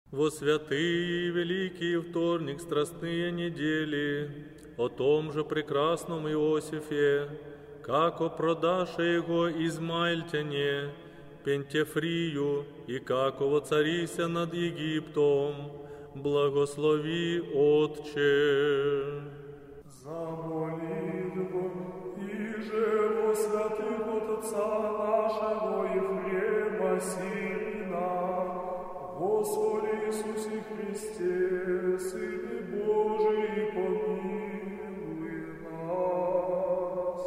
Во святые и великий вторник страстные недели, о том же прекрасном Иосифе, како продаше его измаильтяне, Пентефрию, и како воцарися над Египтом, благослови, Отче. За молитву и же во святых от Отца нашего Ефрема Сирина, Господи Иисусе Христе, Сыне Божий, помилуй нас.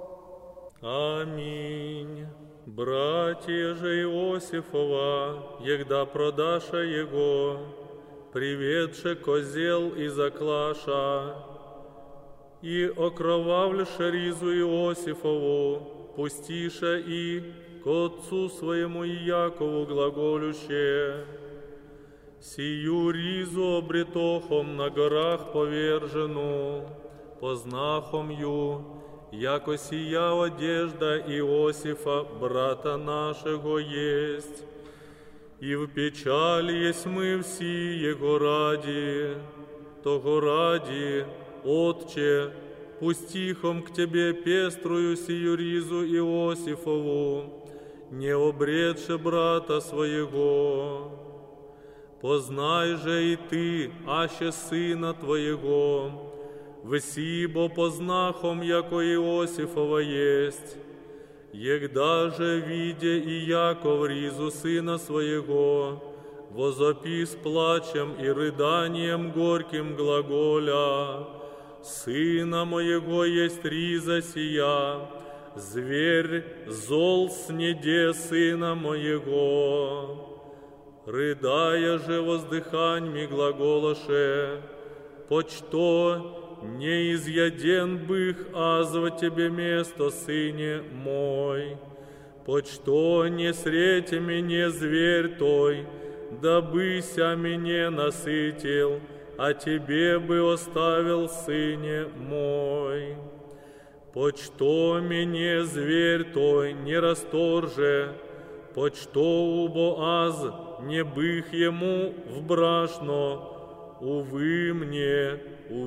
Аминь. Братья же Иосифова, егда продаша его, приведше козел и заклаша, и окровавлеше ризу Иосифову, пустиша и к отцу своему Якову глаголюще: сию ризу обретохом на горах повержену, познахом ю, яко сия одежда Иосифа, брата нашего, есть, и в печали есть мы все его ради, того ради, Отче, пустихом к тебе пеструю сию ризу Иосифову, не обретше брата своего. Познай же и ты, аще сына твоего, всибо познахом, яко Иосифова есть. Егда же, видя и Яков ризу сына своего, возопи с плачем и рыданием горьким глаголя: сына моего есть риза сия, зверь зол снеде сына моего. Рыдая же воздыханьми глаголоше: почто не изъеден бых азва тебе место, сыне мой, почто не средь мне зверь той, дабыся мне насытил, а тебе бы оставил, сыне мой. Почто мне зверь той не расторже, почто убо аз не бых ему в брашно, увы мне,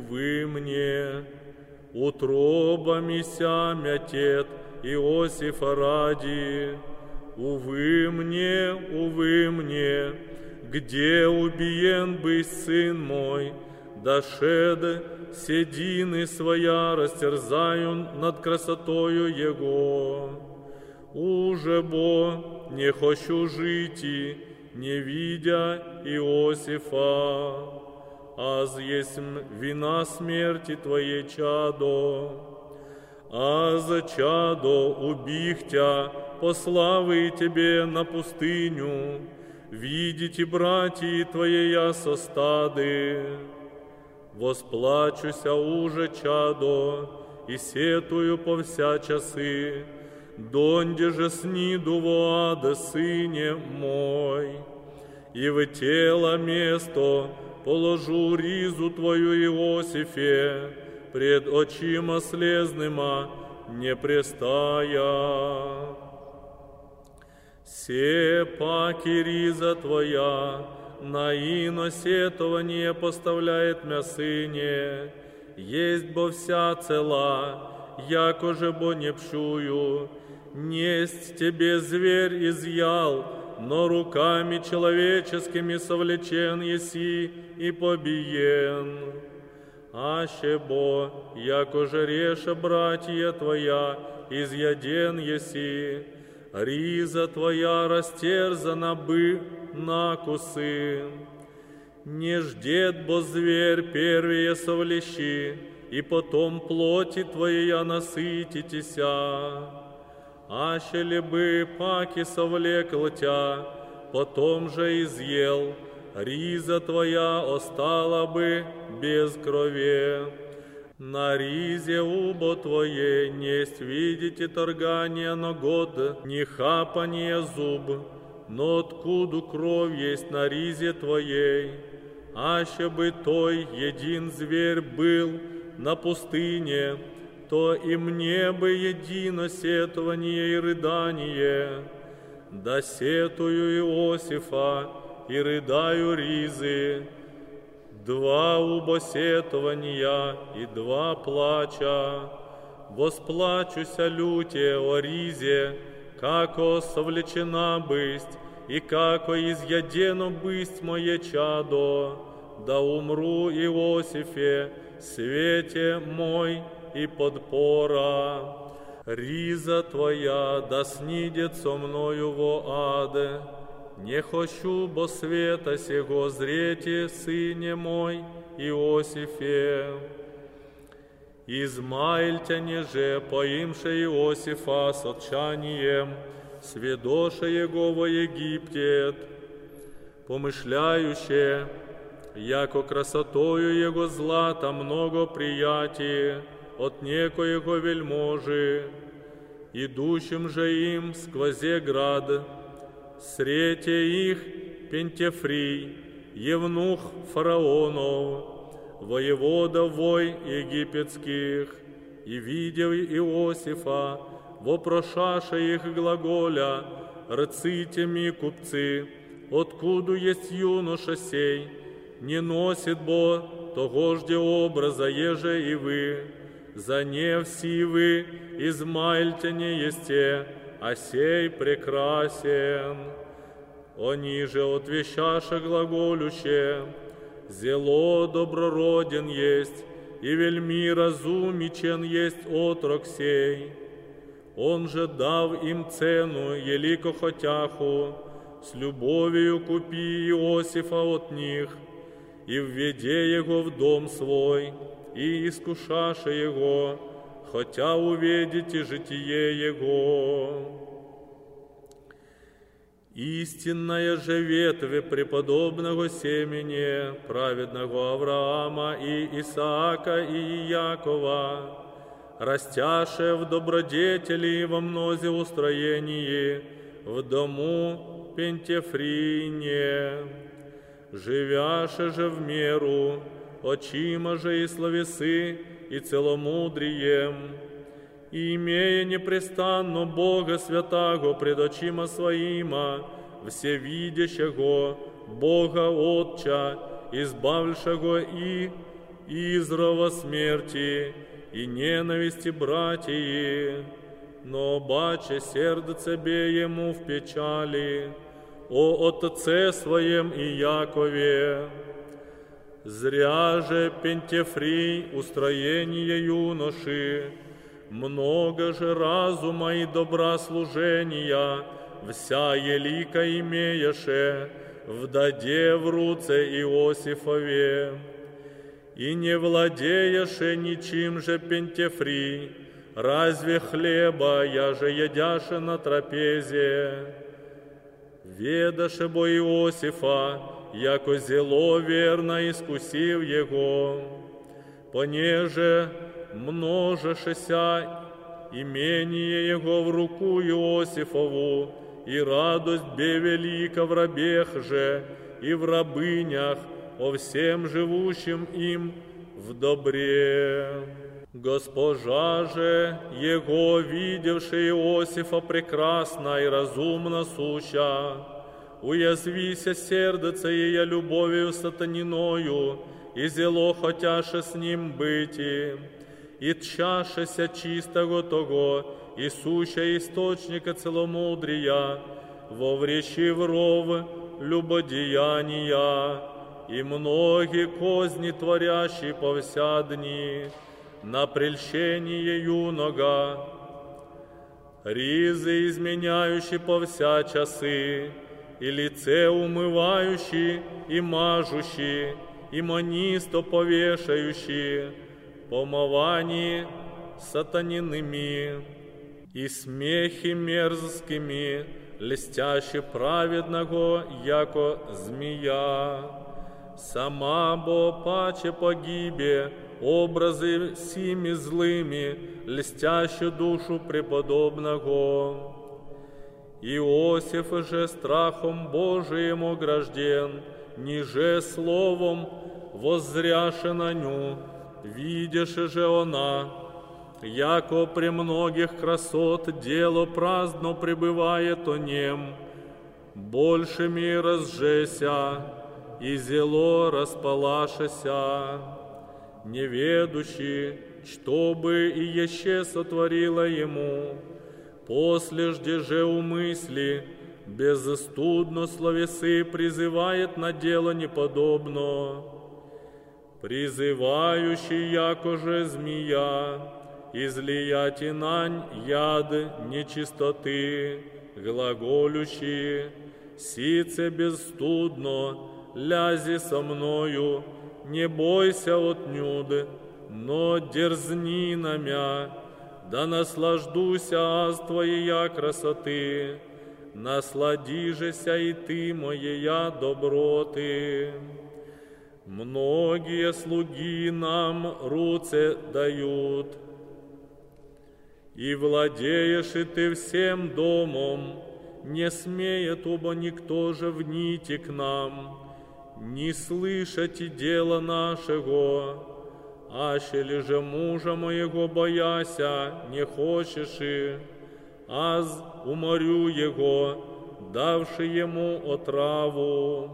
утробами сямя тет Иосифа ради, увы мне, где убиен бы сын мой, дошед седины своя растерзаю над красотою его. Уже бо не хочу жить, не видя Иосифа, аз есть вина смерти твоей чадо. Аз чадо убихтя, пославы тебе на пустыню, видите, братья твоя со стады. Восплачуся уже чадо, и сетую по вся часы, донде же сниду во ада, сыне мой, и в тело место положу ризу твою, Иосифе, пред очима слезныма не престая. Се паки риза твоя на ино сетование поставляет мя, сыне, есть бо вся цела, яко же бо не пшую, несть тебе зверь изъял, но руками человеческими совлечен еси и побиен. Аще бо, яко же реша братья твоя, изъеден еси, риза твоя растерзана бы накусы. Не ждет бо зверь первые совлещи, и потом плоти твоя насытитеся. Аще ли бы паки совлекл тя, потом же изъел, риза твоя остала бы без крови. На ризе убо твое несть видите торгание ногод, не хапание зуб, но откуда кровь есть на ризе твоей. Аще бы той един зверь был на пустыне, то и мне бы едино сетование и рыдание. Да сетую Иосифа, и рыдаю ризы, 2 убосетования и 2 плача. Восплачуся люте о ризе, како совлечена бысть, и како изъедено бысть мое чадо, да умру Иосифе, свете мой и подпора. Риза Твоя да снидет со мною во аде, не хочу, бо света сего зрете, сыне мой Иосифе. Измаильтяне же, поимше Иосифа с отчанием, сведоше его во Египтет, помышляюще, яко красотою его злата много приятий от некоего вельможи, идущим же им сквозе град, срете их Пентефрий, евнух фараонов, воевода вой египетских, и видел Иосифа, вопрошаше их глаголя, рците ми купцы, откуда есть юноша сей, не носит бо того жде образа, еже и вы, за не все вы измаильтяне есте, а сей прекрасен. Они же отвещаша глаголюще, зело добророден есть, и вельми разумичен есть отрок сей. Он же дав им цену, елико хотяху, с любовью купи Иосифа от них, и введе его в дом свой, и искушаше его, хотя увидите житие его. Истинная же ветвь преподобного семени, праведного Авраама и Исаака и Иакова, растяше в добродетели и во мнозе устроении, в дому Пентефрине, живяше же в меру, очима же и словесы, и целомудрием, и имея непрестанно Бога святаго пред очима своима, всевидящего Бога Отча, избавившего и изрова смерти, и ненависти братьи, но баче сердце бе ему в печали, о отце своем и Якове. Зря же Пентефрий устроение юноши, много же разума и добра служения, вся елика имееше, вдаде в руце Иосифове. И не владееше ничем же Пентефрий, разве хлеба, я же едяше на трапезе. Ведаше бо Иосифа, яко зело верно искусив его, понеже множешеся имение его в руку Иосифову, и радость бе велика в рабех же и в рабынях, о всем живущим им в добре. Госпожа же, его видевши Иосифа прекрасно и разумно суща, уязвися сердце ее любовью сатаниною, и зело хотяше с ним быти, и тчашеся чистого того, и суща источника целомудрия, воврещив ров любодеяния, и многие козни творящие по вся дни, на прельщение юнога, ризы изменяющие по вся часы, и лице умывающие и мажущие, и манисто повешающие, помывание сатаниными, и смехи мерзкими, льстящие праведного, яко змея. Сама бо паче погибе, образы сими злыми, льстящую душу преподобного. Иосиф же страхом Божиим огражден, ниже словом воззряше на ню, видяше же она, яко при многих красот дело праздно пребывает о нем, большими разжеся, и зело располашеся, неведущий, что бы и еще сотворило ему, послежде же умысли, беззастудно словесы призывает на дело неподобно, призывающий, якоже змея, излиять инань яд нечистоты, глаголющий, сице безстудно, лязи со мною, не бойся отнюдь, но дерзни на мя, да наслаждуся аз Твоея красоты, насладижеся и Ты моея доброты. Многие слуги нам руце дают, и владеешь и Ты всем домом, не смеет оба никто же внити к нам, не слышать и дело нашего, ащели же мужа моего бояся не хочешь и, аз уморю его, давши ему отраву.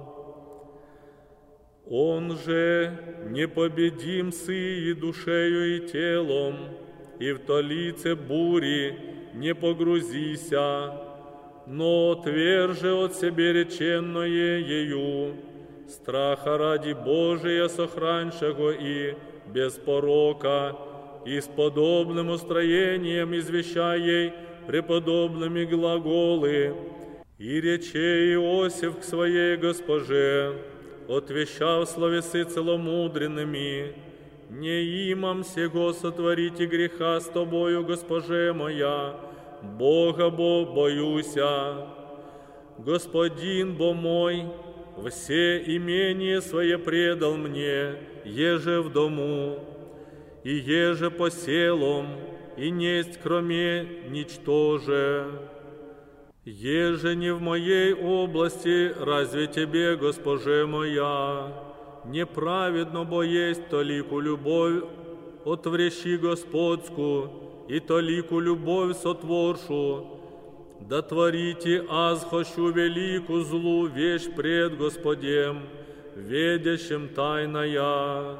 Он же непобедим сы и душею и телом, и в толице бури не погрузися, но отверже от себе реченное ею, страха ради Божия сохраншего и без порока, и с подобным устроением извещай ей преподобными глаголы, и рече Иосиф к своей госпоже, отвещав словесы целомудренными, не имам сего сотворите греха с тобою, госпоже моя, Бога бо боюся. Господин бо мой, все имение свое предал мне, еже в дому, и еже по селам, и несть кроме ничтоже. Еже не в моей области, разве тебе, госпоже моя, неправедно бо есть толику любовь отврещи Господскую, и толику любовь сотворшу, да творите аз хочу велику злу вещь пред Господем, ведящим тайная.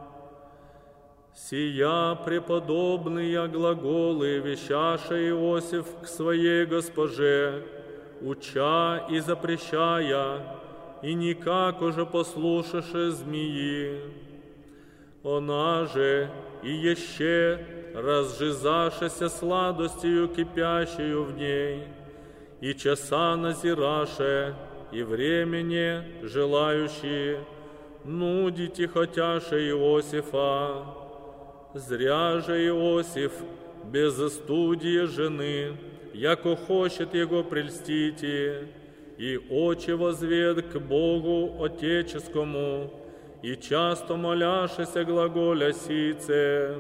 Сия преподобные глаголы вещаша Иосиф к своей госпоже, уча и запрещая, и никак уже послушаше змеи. Она же и еще разжизашася сладостью кипящую в ней, и часа назираше, и времени желающие, нудите хотяше Иосифа. Зря же Иосиф без студии жены, яко хочет его прельстите, и очи возвед к Богу Отеческому, и часто моляшеся глаголя сице.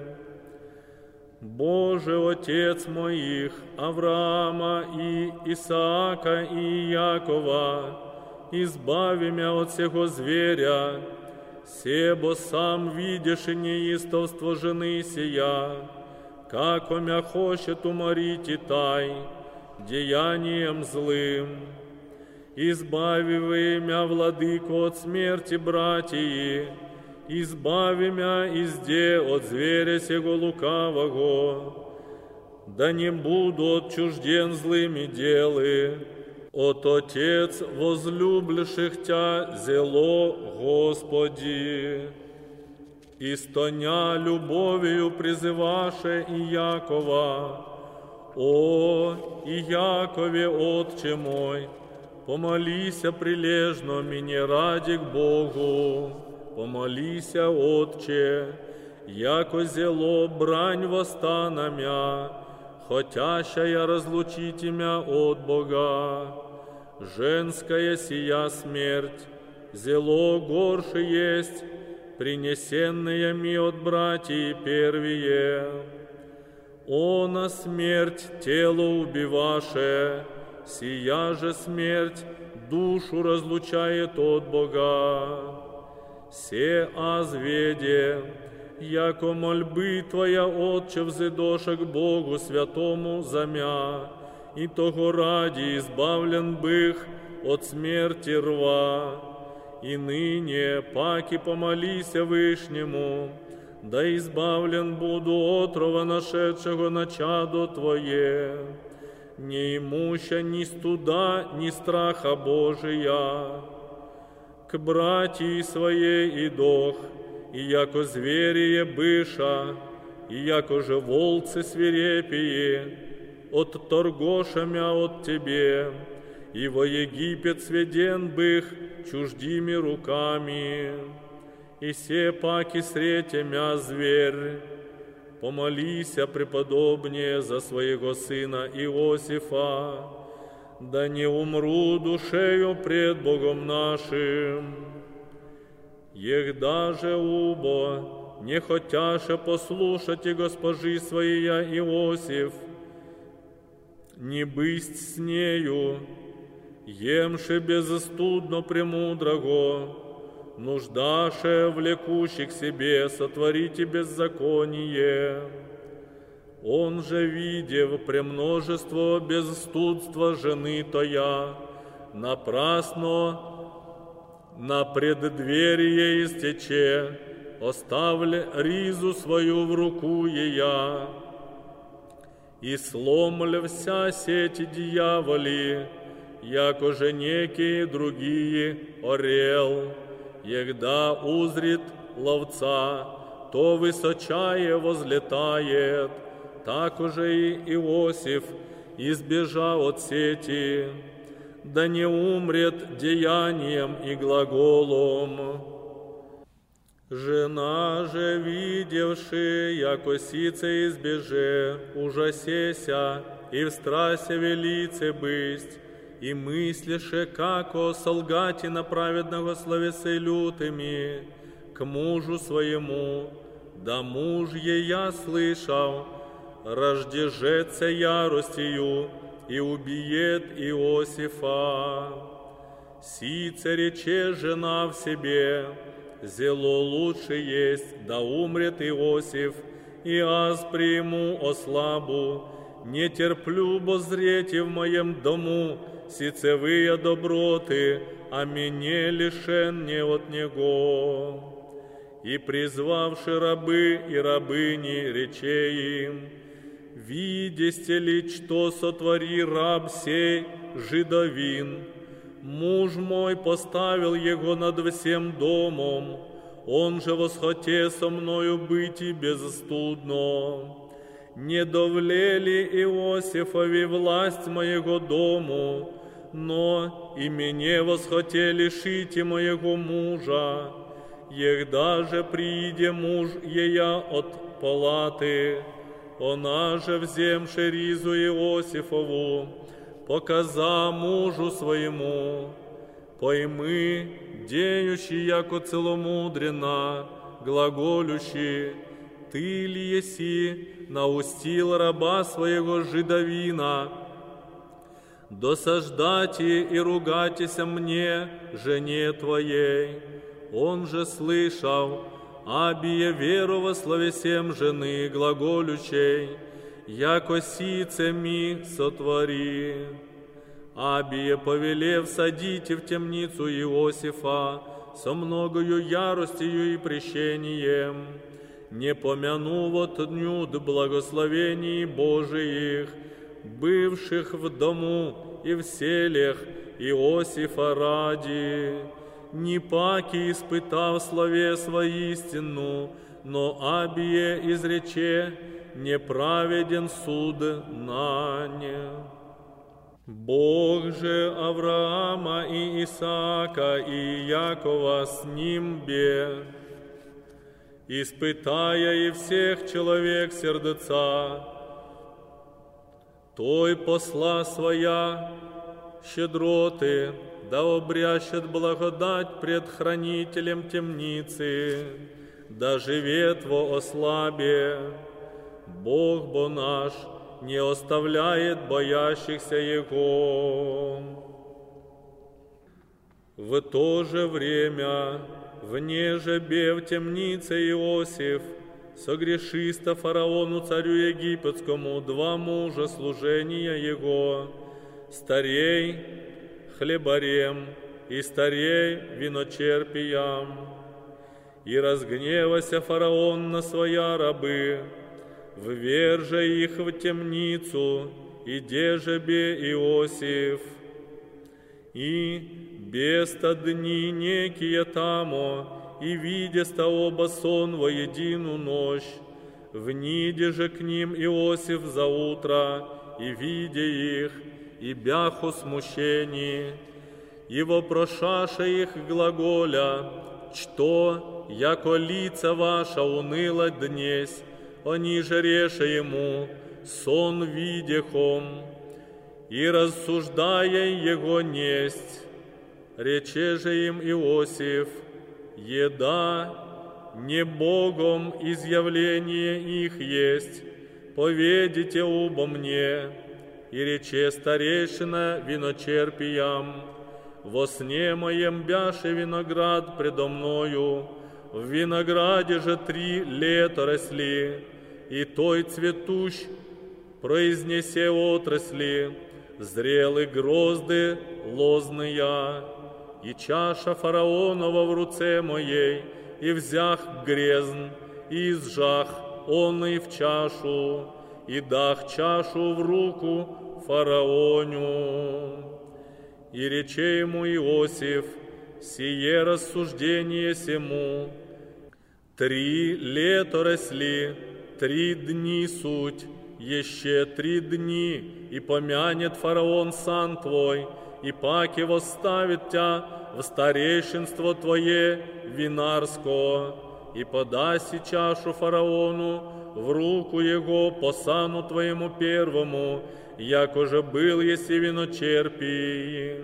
Боже, Отец моих, Авраама и Исаака и Якова, избави мя от сего зверя, себо сам видишь и неистовство жены сия, как мя хочет уморить и тай, деянием злым. Избави вы мя, владыко, от смерти братьи, избави мя изде от зверя сего лукавого, да не буду отчужден злыми делы, от Отец возлюбливших Тя зело Господи. Истоня любовью призываше и Якова, о, и Якове, Отче мой, помолися прилежно мне ради к Богу, помолися, Отче, яко зело брань восстана мя, хотяща я разлучите мя от Бога. Женская сия смерть, зело горше есть, принесенная ми от братьев первие. Она смерть тело убиваше, сия же смерть душу разлучает от Бога. Се азведе, яко мольбы Твоя, Отче, взидоша к Богу Святому за мя, и того ради избавлен бых от смерти рва. И ныне, паки помолися Вышнему, да избавлен буду отрова нашедшего на чадо Твое, не имуща ни студа, ни страха Божия. К братьи своей идох, и яко зверие быша, и яко же волцы свирепие, отторгоша мя от Тебе, и во Египет сведен бых чуждими руками, и се паки срете мя зверь. Помолися преподобнее за своего сына Иосифа, да не умру душею пред Богом нашим. Егда же убо, не хотяше послушать и госпожи своя Иосиф, не бысть с нею, емше безстудно премудрого, нуждаше влекущих себе сотворите беззаконие. Он же, видев премножество безстудства жены тоя, напрасно на преддверие истече, оставле ризу свою в руку ея, и сломле вся сеть дьяволи, яко же некие другие орел, егда узрит ловца, то высочае возлетает, так уже и Иосиф избежал от сети, да не умрет деянием и глаголом. Жена же, видевши, яко сице избеже, ужасеся и в страсе велице бысть, и мыслише, како солгати на праведного словесы лютыми, к мужу своему, да муж ея слышал, рождежется яростью и убиет Иосифа. Сице рече жена в себе, зело лучше есть, да умрет Иосиф, и аз приму ослабу, не терплю бозрети в моем дому сицевые доброты, а мне лишен не от него. И призвавши рабы и рабыни, рече им, видесте ли, что сотвори раб сей жидовин? Муж мой поставил его над всем домом, он же восхоте со мною быть и безстудно. Не довлели Иосифови власть моего дому, но и мне восхоте лишите моего мужа. Егда же прииде муж ея от палаты, она же, вземши ризу Иосифову, показа мужу своему, поймы, деющий яко целомудрена, глаголющий, ты ли еси наустил раба своего жидовина, досаждати и ругатися мне, жене твоей? Он же слышал, абие веру во словесем жены глаголючей, яко сице ми сотвори. Абие повелев садите в темницу Иосифа со многою яростью и прещением, не помяну вот дню благословений Божиих, бывших в дому и в селях Иосифа ради, не паки испытав словес воистину, но абие изрече, неправеден суд нане. Бог же Авраама и Исаака и Якова с ним бе, испытая и всех человек сердца, той посла своя щедроты, да обрящет благодать пред хранителем темницы, да живет во ослабе. Бог бо наш не оставляет боящихся Его. В то же время вне же бе в темнице Иосиф, согрешиста фараону царю египетскому два мужа служения его, старей хлебарем, и старей виночерпиям. И разгневася фараон на своя рабы, вверже их в темницу, и дежебе Иосиф. И беста дни некие тамо, и видеста оба сон во едину ночь. Вниде же к ним Иосиф за утро, и видя их, и бяху смущении, и вопрошаша их глаголя, что, яко лица ваша уныло днесь, они же реша ему, сон видехом, и рассуждая его несть, рече же им Иосиф, еда не Богом изъявление их есть, поведите обо мне. И рече старейшина виночерпиям, во сне моем бяше виноград предо мною, в винограде же 3 лета росли, и той цветущ произнесе отрасли, зрелы грозды лозные, и чаша фараонова в руце моей, и взях грезн, и изжах он и в чашу, и дах чашу в руку фараоню. И рече ему Иосиф, сие рассуждение сему, 3 лета росли, 3 дни суть, еще 3 дни, и помянет фараон сан твой, и паки восставит тя в старейшинство твое винарское, и подаси чашу фараону в руку его по сану твоему первому, яко же был еси виночерпий.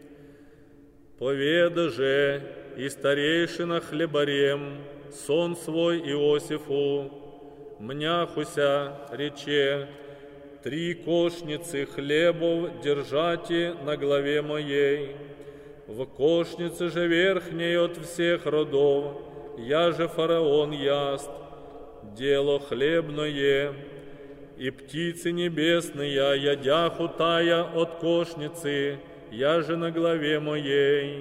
Поведа же и старейшина хлебарем сон свой Иосифу, мняхуся рече, 3 кошницы хлебов держати на главе моей. В кошнице же верхней от всех родов, я же фараон яст, дело хлебное, и птицы небесные ядяху тая от кошницы, я же на главе моей.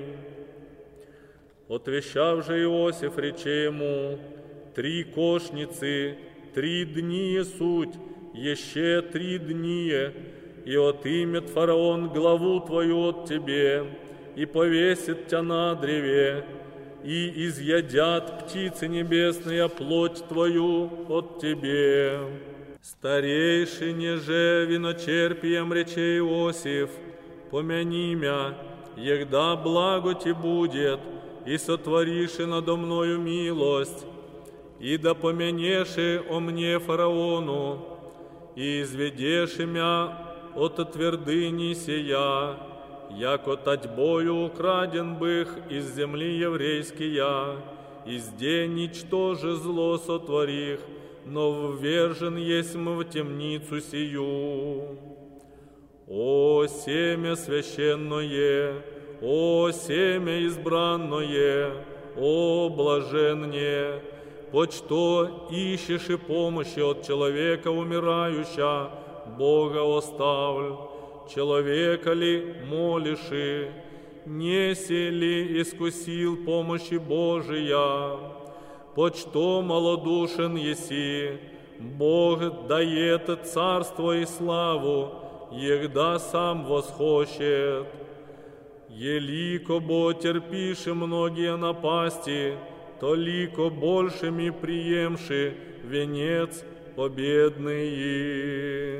Отвещав же Иосиф рече ему, 3 кошницы, 3 дни суть, еще 3 дни, и отымет фараон главу твою от тебе, и повесит тя на древе, и изъедят птицы небесные плоть твою от тебе. Старейшине же виночерпием рече Иосиф, помяни мя, егда благо ти будет, и сотвориши надо мною милость, и да помянеши о мне фараону, и изведеши мя от твердыни сия, яко татьбою украден бых из земли еврейския, из день ничтоже зло сотворих, но ввержен есмь в темницу сию. О семя священное, о семя избранное, о блаженне, почто ищешь и помощи от человека умирающего, Бога оставль, человека ли молиши, неси ли искусил помощи Божия, почто малодушен еси, Бог дает царство и славу, егда сам восхочет. Елико бо терпиши многие напасти, то лико большими приемши венец победный.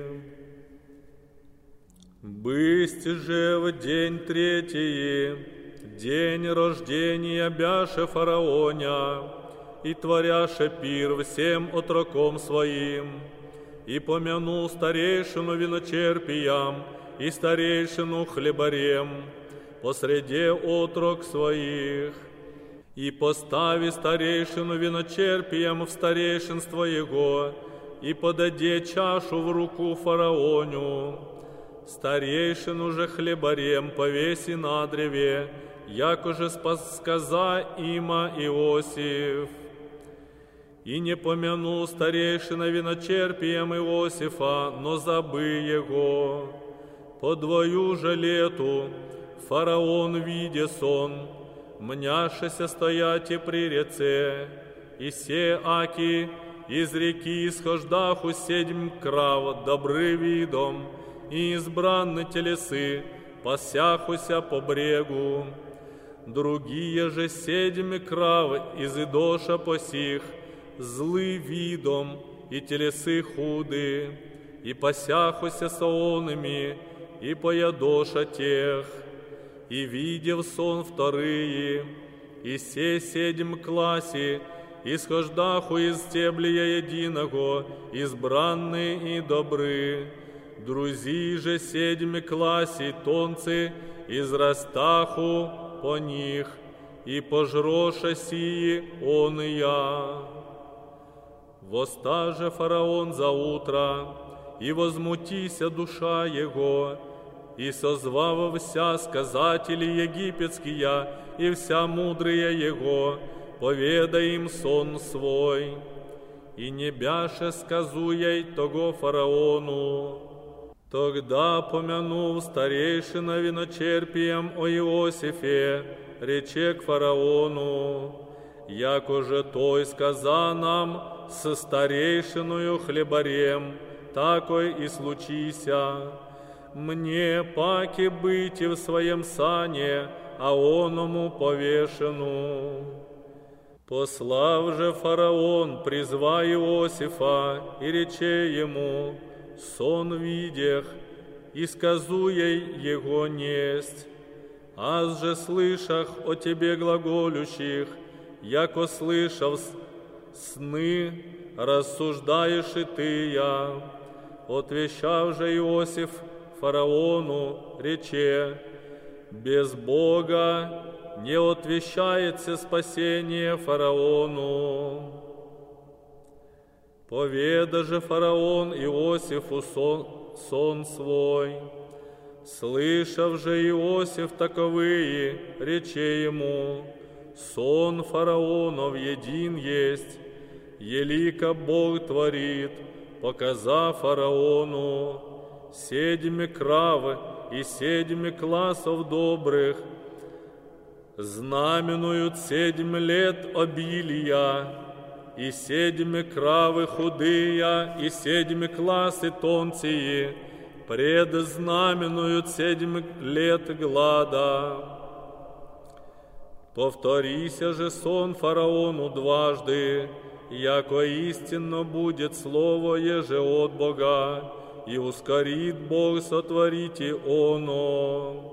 Бысть же в день 3, день рождения бяше фараоня, и творяше пир всем отроком своим, и помянул старейшину виночерпиям и старейшину хлебарем посреди отрок своих, и постави старейшину виночерпиям в старейшинство его, и подаде чашу в руку фараоню. Старейшину же хлебарем повеси на древе, яко же сказа има Иосиф. И не помянул старейшина виночерпием Иосифа, но забы его. По 2 же лету Фараон, видя сон, мняшеся стояти при реце, и се аки из реки исхождаху 7 крав добры видом, и избранны телесы, пасяхуся по брегу. Другие же 7 крав из идоша посих, злы видом, и телесы худы, и пасяхуся соонами, и поядоша тех. И видев сон вторые, и се 7 класи, исхождаху из стеблия единого, избранны и добры. Друзи же 7 класи тонцы, израстаху по них, и пожроша сии он и я. Восстаже фараон за утро, и возмутися душа его, и созвав вся сказатели египетские, и вся мудрые его, поведай им сон свой, и не бяше сказуей того фараону. Тогда, помянув старейшина виночерпием о Иосифе, рече к фараону, яко же той сказа нам со старейшиною хлебарем, такой и случися. Мне паки быть в своем сане, а оному повешену. Послав же фараон, призва Иосифа, и рече ему, сон видях, и сказуей его несть. Аз же слышах о тебе глаголющих, яко слышав сны, рассуждаешь и ты я. Отвещав же Иосиф фараону, рече, без Бога не отвещается спасение фараону. Поведа же фараон Иосифу сон свой. Слышав же Иосиф таковые, рече ему, сон фараонов един есть, елико Бог творит, показав фараону 7 крав и 7 классов добрых, знаменуют 7 лет обилия, и 7 кравы худые, и 7 классы тонкие, предзнаменуют 7 лет глада. Повторися же сон фараону дважды, яко истинно будет слово еже от Бога, и ускорит Бог сотворите оно.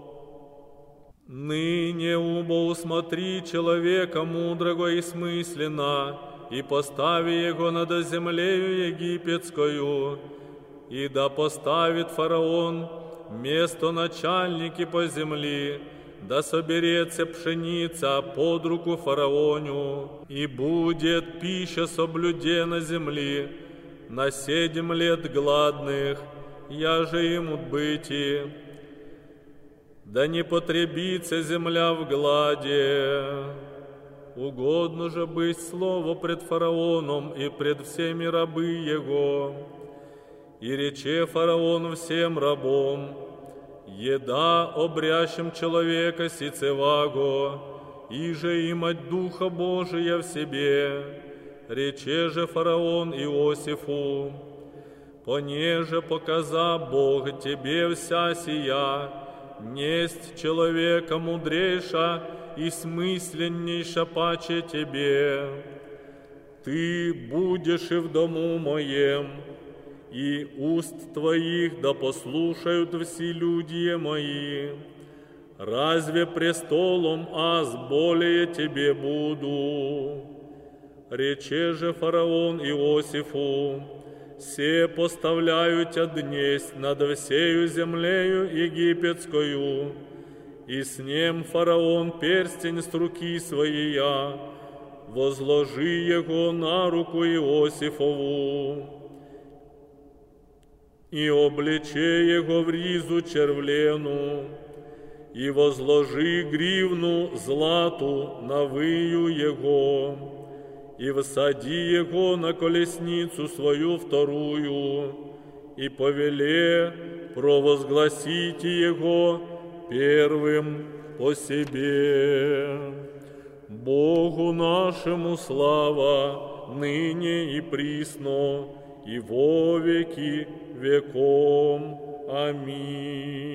Ныне убо усмотри человека мудрого и смысленно, и постави его над землею египетскую, и да поставит фараон место начальники по земли, да соберется пшеница под руку фараоню, и будет пища соблюде на земли на 7 лет гладных, я же имут быти. Да не потребится земля в гладе. Угодно же быть слово пред фараоном и пред всеми рабы его. И рече фараон всем рабом, еда обрящим человека сицеваго, иже имать Духа Божия в себе. Рече же фараон Иосифу, понеже показа Бог тебе вся сия, несть человека мудрейша и смысленнейша паче тебе. Ты будешь и в дому моем, и уст твоих да послушают все люди мои. Разве престолом аз более тебе буду? Рече же фараон Иосифу, се поставляю тя днесь над всею землею египетскую, и с ним фараон перстень с руки своей, возложи его на руку Иосифову, и облече его в ризу червлену, и возложи гривну злату на выю его, и всади его на колесницу свою вторую, и повеле провозгласите его первым по себе. Богу нашему слава, ныне и присно, и во веки веком. Аминь.